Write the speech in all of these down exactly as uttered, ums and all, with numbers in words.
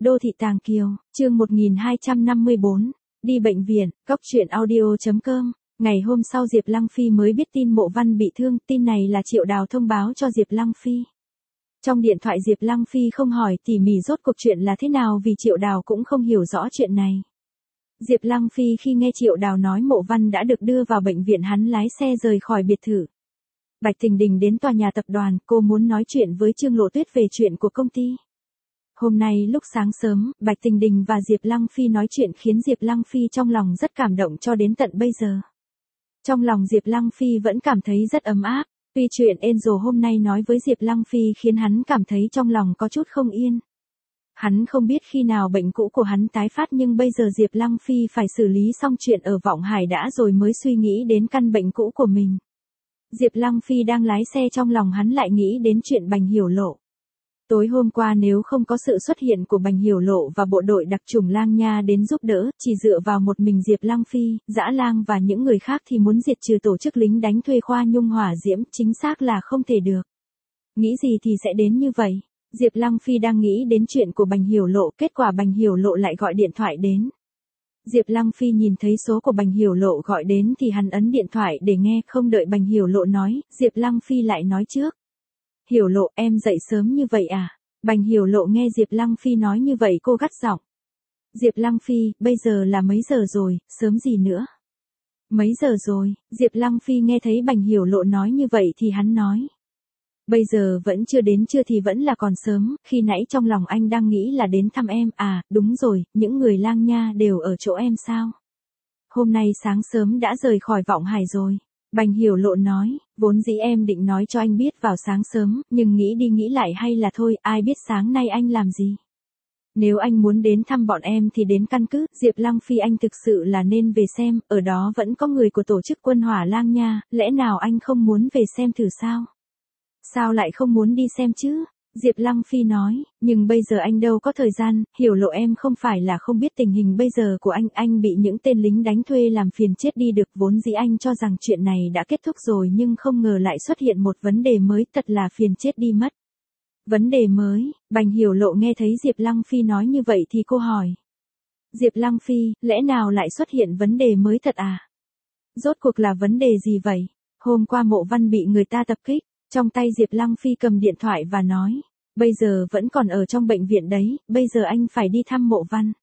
Đô thị Tàng Kiều, chương một nghìn hai trăm năm mươi bốn, đi bệnh viện, cóc truyện audio chấm com. Ngày hôm sau Diệp Lăng Phi mới biết tin Mộ Văn bị thương, tin này là Triệu Đào thông báo cho Diệp Lăng Phi. Trong điện thoại Diệp Lăng Phi không hỏi tỉ mỉ rốt cuộc chuyện là thế nào vì Triệu Đào cũng không hiểu rõ chuyện này. Diệp Lăng Phi khi nghe Triệu Đào nói Mộ Văn đã được đưa vào bệnh viện hắn lái xe rời khỏi biệt thự. Bạch Thình Đình đến tòa nhà tập đoàn, cô muốn nói chuyện với Trương Lộ Tuyết về chuyện của công ty. Hôm nay lúc sáng sớm, Bạch Thình Đình và Diệp Lăng Phi nói chuyện khiến Diệp Lăng Phi trong lòng rất cảm động cho đến tận bây giờ. Trong lòng Diệp Lăng Phi vẫn cảm thấy rất ấm áp, tuy chuyện Angel hôm nay nói với Diệp Lăng Phi khiến hắn cảm thấy trong lòng có chút không yên. Hắn không biết khi nào bệnh cũ của hắn tái phát nhưng bây giờ Diệp Lăng Phi phải xử lý xong chuyện ở Vọng Hải đã rồi mới suy nghĩ đến căn bệnh cũ của mình. Diệp Lăng Phi đang lái xe trong lòng hắn lại nghĩ đến chuyện Bành Hiểu Lộ. Tối hôm qua nếu không có sự xuất hiện của Bành Hiểu Lộ và bộ đội đặc chủng Lang Nha đến giúp đỡ, chỉ dựa vào một mình Diệp Lăng Phi, Dã Lang và những người khác thì muốn diệt trừ tổ chức lính đánh thuê Khoa Nhung Hỏa Diễm chính xác là không thể được. Nghĩ gì thì sẽ đến như vậy. Diệp Lăng Phi đang nghĩ đến chuyện của Bành Hiểu Lộ, kết quả Bành Hiểu Lộ lại gọi điện thoại đến. Diệp Lăng Phi nhìn thấy số của Bành Hiểu Lộ gọi đến thì hắn ấn điện thoại để nghe, không đợi Bành Hiểu Lộ nói, Diệp Lăng Phi lại nói trước. Hiểu Lộ, em dậy sớm như vậy à? Bành Hiểu Lộ nghe Diệp Lăng Phi nói như vậy cô gắt giọng. Diệp Lăng Phi, bây giờ là mấy giờ rồi, sớm gì nữa? Mấy giờ rồi? Diệp Lăng Phi nghe thấy Bành Hiểu Lộ nói như vậy thì hắn nói. Bây giờ vẫn chưa đến trưa thì vẫn là còn sớm, khi nãy trong lòng anh đang nghĩ là đến thăm em, à, đúng rồi, những người Lang Nha đều ở chỗ em sao? Hôm nay sáng sớm đã rời khỏi Vọng Hải rồi. Bành Hiểu Lộ nói, vốn dĩ em định nói cho anh biết vào sáng sớm, nhưng nghĩ đi nghĩ lại hay là thôi, ai biết sáng nay anh làm gì. Nếu anh muốn đến thăm bọn em thì đến căn cứ, Diệp Lăng Phi anh thực sự là nên về xem, ở đó vẫn có người của tổ chức quân hỏa Lang Nha, lẽ nào anh không muốn về xem thử sao? Sao lại không muốn đi xem chứ? Diệp Lăng Phi nói, nhưng bây giờ anh đâu có thời gian, Hiểu Lộ em không phải là không biết tình hình bây giờ của anh, anh bị những tên lính đánh thuê làm phiền chết đi được, vốn dĩ anh cho rằng chuyện này đã kết thúc rồi nhưng không ngờ lại xuất hiện một vấn đề mới, thật là phiền chết đi mất. Vấn đề mới? Bành Hiểu Lộ nghe thấy Diệp Lăng Phi nói như vậy thì cô hỏi. Diệp Lăng Phi, lẽ nào lại xuất hiện vấn đề mới thật à? Rốt cuộc là vấn đề gì vậy? Hôm qua Mộ Văn bị người ta tập kích. Trong tay Diệp Lăng Phi cầm điện thoại và nói, bây giờ vẫn còn ở trong bệnh viện đấy, bây giờ anh phải đi thăm Mộ Văn.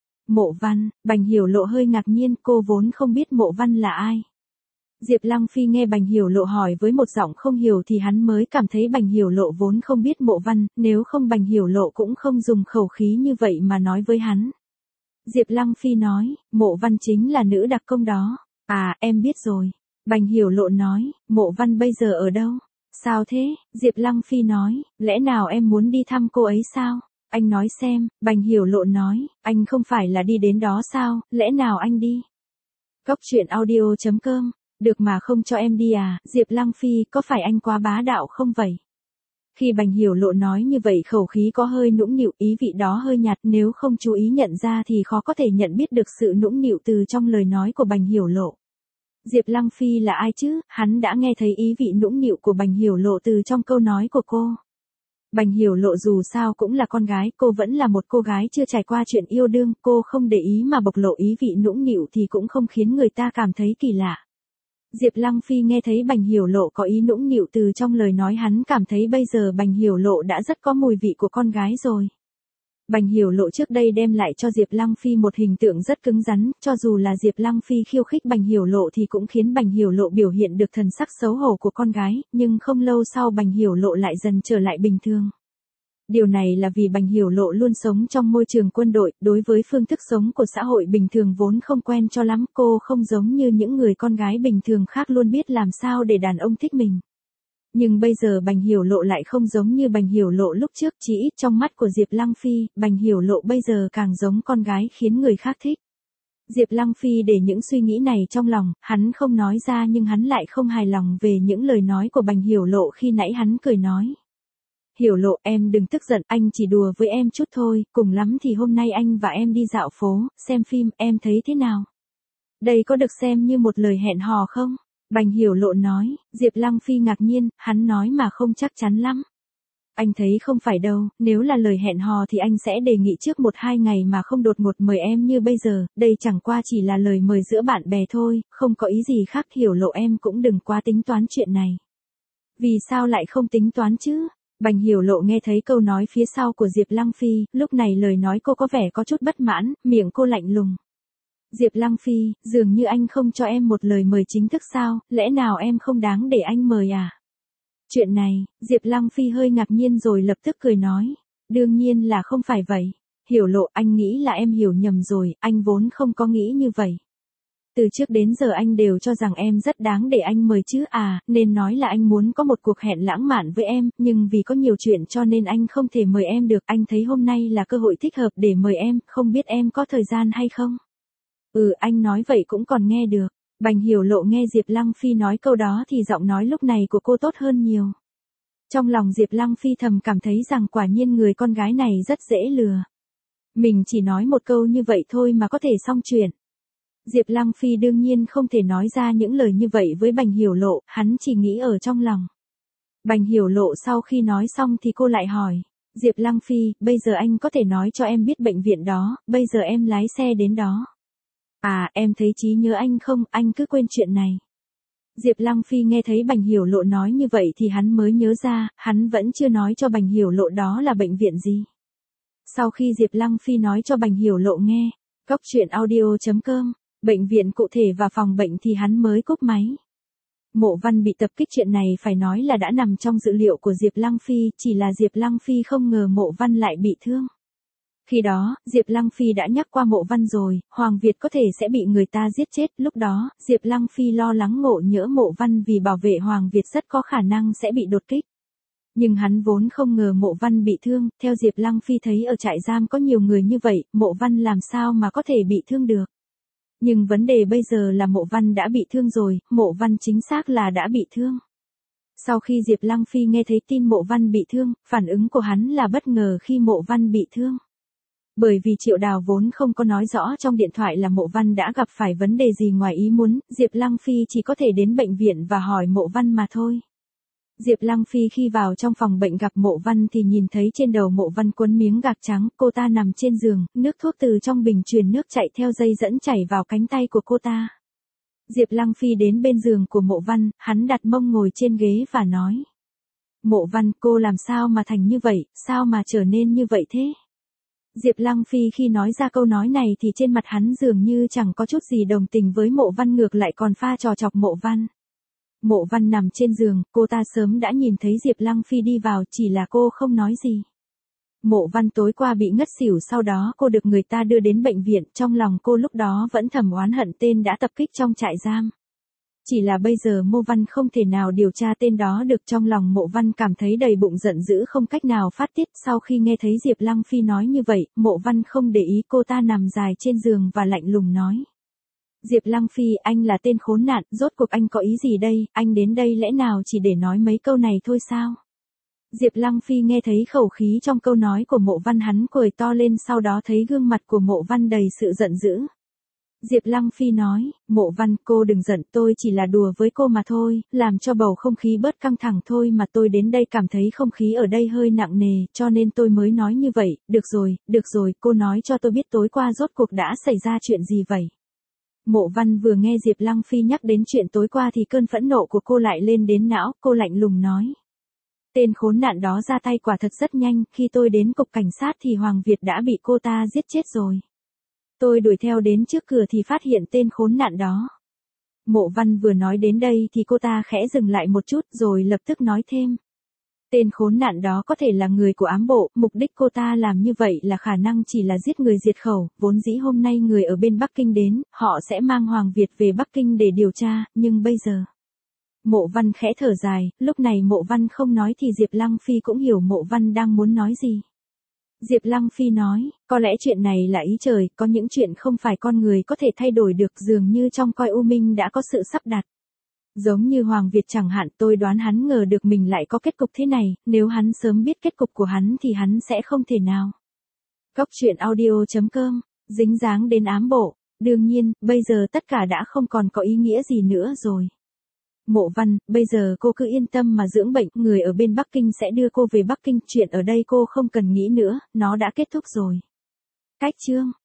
Mộ Văn, Bành Hiểu Lộ hơi ngạc nhiên, cô vốn không biết Mộ Văn là ai. Diệp Lăng Phi nghe Bành Hiểu Lộ hỏi với một giọng không hiểu thì hắn mới cảm thấy Bành Hiểu Lộ vốn không biết Mộ Văn, nếu không Bành Hiểu Lộ cũng không dùng khẩu khí như vậy mà nói với hắn. Diệp Lăng Phi nói, Mộ Văn chính là nữ đặc công đó. À, em biết rồi. Bành Hiểu Lộ nói, Mộ Văn bây giờ ở đâu? Sao thế? Diệp Lăng Phi nói, lẽ nào em muốn đi thăm cô ấy sao? Anh nói xem, Bành Hiểu Lộ nói, anh không phải là đi đến đó sao, lẽ nào anh đi? Cóc truyện audio chấm com, được mà không cho em đi à? Diệp Lăng Phi, có phải anh quá bá đạo không vậy? Khi Bành Hiểu Lộ nói như vậy khẩu khí có hơi nũng nịu, ý vị đó hơi nhạt, nếu không chú ý nhận ra thì khó có thể nhận biết được sự nũng nịu từ trong lời nói của Bành Hiểu Lộ. Diệp Lăng Phi là ai chứ, hắn đã nghe thấy ý vị nũng nịu của Bành Hiểu Lộ từ trong câu nói của cô. Bành Hiểu Lộ dù sao cũng là con gái, cô vẫn là một cô gái chưa trải qua chuyện yêu đương, cô không để ý mà bộc lộ ý vị nũng nịu thì cũng không khiến người ta cảm thấy kỳ lạ. Diệp Lăng Phi nghe thấy Bành Hiểu Lộ có ý nũng nịu từ trong lời nói hắn cảm thấy bây giờ Bành Hiểu Lộ đã rất có mùi vị của con gái rồi. Bành Hiểu Lộ trước đây đem lại cho Diệp Lăng Phi một hình tượng rất cứng rắn, cho dù là Diệp Lăng Phi khiêu khích Bành Hiểu Lộ thì cũng khiến Bành Hiểu Lộ biểu hiện được thần sắc xấu hổ của con gái, nhưng không lâu sau Bành Hiểu Lộ lại dần trở lại bình thường. Điều này là vì Bành Hiểu Lộ luôn sống trong môi trường quân đội, đối với phương thức sống của xã hội bình thường vốn không quen cho lắm, cô không giống như những người con gái bình thường khác luôn biết làm sao để đàn ông thích mình. Nhưng bây giờ Bành Hiểu Lộ lại không giống như Bành Hiểu Lộ lúc trước, chỉ ít trong mắt của Diệp Lăng Phi, Bành Hiểu Lộ bây giờ càng giống con gái khiến người khác thích. Diệp Lăng Phi để những suy nghĩ này trong lòng, hắn không nói ra nhưng hắn lại không hài lòng về những lời nói của Bành Hiểu Lộ khi nãy hắn cười nói. Hiểu Lộ, em đừng tức giận, anh chỉ đùa với em chút thôi, cùng lắm thì hôm nay anh và em đi dạo phố, xem phim, em thấy thế nào? Đây có được xem như một lời hẹn hò không? Bành Hiểu Lộ nói, Diệp Lăng Phi ngạc nhiên, hắn nói mà không chắc chắn lắm. Anh thấy không phải đâu, nếu là lời hẹn hò thì anh sẽ đề nghị trước một hai ngày mà không đột ngột mời em như bây giờ, đây chẳng qua chỉ là lời mời giữa bạn bè thôi, không có ý gì khác, hiểu lộ em cũng đừng quá tính toán chuyện này. Vì sao lại không tính toán chứ? Bành Hiểu Lộ nghe thấy câu nói phía sau của Diệp Lăng Phi, lúc này lời nói cô có vẻ có chút bất mãn, miệng cô lạnh lùng. Diệp Lăng Phi, dường như anh không cho em một lời mời chính thức sao, lẽ nào em không đáng để anh mời à? Chuyện này, Diệp Lăng Phi hơi ngạc nhiên rồi lập tức cười nói. Đương nhiên là không phải vậy. Hiểu Lộ, anh nghĩ là em hiểu nhầm rồi, anh vốn không có nghĩ như vậy. Từ trước đến giờ anh đều cho rằng em rất đáng để anh mời chứ à, nên nói là anh muốn có một cuộc hẹn lãng mạn với em, nhưng vì có nhiều chuyện cho nên anh không thể mời em được. Anh thấy hôm nay là cơ hội thích hợp để mời em, không biết em có thời gian hay không? Ừ, anh nói vậy cũng còn nghe được. Bành Hiểu Lộ nghe Diệp Lăng Phi nói câu đó thì giọng nói lúc này của cô tốt hơn nhiều. Trong lòng Diệp Lăng Phi thầm cảm thấy rằng quả nhiên người con gái này rất dễ lừa. Mình chỉ nói một câu như vậy thôi mà có thể xong chuyện. Diệp Lăng Phi đương nhiên không thể nói ra những lời như vậy với Bành Hiểu Lộ, hắn chỉ nghĩ ở trong lòng. Bành Hiểu Lộ sau khi nói xong thì cô lại hỏi. Diệp Lăng Phi, bây giờ anh có thể nói cho em biết bệnh viện đó, bây giờ em lái xe đến đó. À, em thấy trí nhớ anh không, anh cứ quên chuyện này. Diệp Lăng Phi nghe thấy Bành Hiểu Lộ nói như vậy thì hắn mới nhớ ra, hắn vẫn chưa nói cho Bành Hiểu Lộ đó là bệnh viện gì. Sau khi Diệp Lăng Phi nói cho Bành Hiểu Lộ nghe, cóc truyện audio chấm com, bệnh viện cụ thể và phòng bệnh thì hắn mới cúp máy. Mộ Văn bị tập kích chuyện này phải nói là đã nằm trong dự liệu của Diệp Lăng Phi, chỉ là Diệp Lăng Phi không ngờ Mộ Văn lại bị thương. Khi đó, Diệp Lăng Phi đã nhắc qua Mộ Văn rồi, Hoàng Việt có thể sẽ bị người ta giết chết, lúc đó, Diệp Lăng Phi lo lắng ngộ nhỡ Mộ Văn vì bảo vệ Hoàng Việt rất có khả năng sẽ bị đột kích. Nhưng hắn vốn không ngờ Mộ Văn bị thương, theo Diệp Lăng Phi thấy ở trại giam có nhiều người như vậy, Mộ Văn làm sao mà có thể bị thương được. Nhưng vấn đề bây giờ là Mộ Văn đã bị thương rồi, Mộ Văn chính xác là đã bị thương. Sau khi Diệp Lăng Phi nghe thấy tin Mộ Văn bị thương, phản ứng của hắn là bất ngờ khi Mộ Văn bị thương. Bởi vì Triệu Đào vốn không có nói rõ trong điện thoại là Mộ Văn đã gặp phải vấn đề gì ngoài ý muốn, Diệp Lăng Phi chỉ có thể đến bệnh viện và hỏi Mộ Văn mà thôi. Diệp Lăng Phi khi vào trong phòng bệnh gặp Mộ Văn thì nhìn thấy trên đầu Mộ Văn quấn miếng gạc trắng, cô ta nằm trên giường, nước thuốc từ trong bình truyền nước chạy theo dây dẫn chảy vào cánh tay của cô ta. Diệp Lăng Phi đến bên giường của Mộ Văn, hắn đặt mông ngồi trên ghế và nói. Mộ Văn, cô làm sao mà thành như vậy, sao mà trở nên như vậy thế? Diệp Lăng Phi khi nói ra câu nói này thì trên mặt hắn dường như chẳng có chút gì đồng tình với Mộ Văn, ngược lại còn pha trò chọc Mộ Văn. Mộ Văn nằm trên giường, cô ta sớm đã nhìn thấy Diệp Lăng Phi đi vào, chỉ là cô không nói gì. Mộ Văn tối qua bị ngất xỉu, sau đó cô được người ta đưa đến bệnh viện, trong lòng cô lúc đó vẫn thầm oán hận tên đã tập kích trong trại giam. Chỉ là bây giờ Mộ Văn không thể nào điều tra tên đó được, trong lòng Mộ Văn cảm thấy đầy bụng giận dữ không cách nào phát tiết. Sau khi nghe thấy Diệp Lăng Phi nói như vậy, Mộ Văn không để ý, cô ta nằm dài trên giường và lạnh lùng nói. Diệp Lăng Phi, anh là tên khốn nạn, rốt cuộc anh có ý gì đây, anh đến đây lẽ nào chỉ để nói mấy câu này thôi sao? Diệp Lăng Phi nghe thấy khẩu khí trong câu nói của Mộ Văn, hắn cười to lên, sau đó thấy gương mặt của Mộ Văn đầy sự giận dữ. Diệp Lăng Phi nói, Mộ Văn, cô đừng giận, tôi chỉ là đùa với cô mà thôi, làm cho bầu không khí bớt căng thẳng thôi mà, tôi đến đây cảm thấy không khí ở đây hơi nặng nề, cho nên tôi mới nói như vậy. Được rồi, được rồi, cô nói cho tôi biết tối qua rốt cuộc đã xảy ra chuyện gì vậy? Mộ Văn vừa nghe Diệp Lăng Phi nhắc đến chuyện tối qua thì cơn phẫn nộ của cô lại lên đến não, cô lạnh lùng nói. Tên khốn nạn đó ra tay quả thật rất nhanh, khi tôi đến cục cảnh sát thì Hoàng Việt đã bị cô ta giết chết rồi. Tôi đuổi theo đến trước cửa thì phát hiện tên khốn nạn đó. Mộ Văn vừa nói đến đây thì cô ta khẽ dừng lại một chút rồi lập tức nói thêm. Tên khốn nạn đó có thể là người của ám bộ, mục đích cô ta làm như vậy là khả năng chỉ là giết người diệt khẩu, vốn dĩ hôm nay người ở bên Bắc Kinh đến, họ sẽ mang Hoàng Việt về Bắc Kinh để điều tra, nhưng bây giờ. Mộ Văn khẽ thở dài, lúc này Mộ Văn không nói thì Diệp Lăng Phi cũng hiểu Mộ Văn đang muốn nói gì. Diệp Lăng Phi nói, có lẽ chuyện này là ý trời, có những chuyện không phải con người có thể thay đổi được, dường như trong coi U Minh đã có sự sắp đặt. Giống như Hoàng Việt chẳng hạn, tôi đoán hắn ngờ được mình lại có kết cục thế này, nếu hắn sớm biết kết cục của hắn thì hắn sẽ không thể nào. Cóc truyện audio chấm com, dính dáng đến ám bộ, đương nhiên, bây giờ tất cả đã không còn có ý nghĩa gì nữa rồi. Mộ Văn, bây giờ cô cứ yên tâm mà dưỡng bệnh, người ở bên Bắc Kinh sẽ đưa cô về Bắc Kinh, chuyện ở đây cô không cần nghĩ nữa, nó đã kết thúc rồi. Cách chương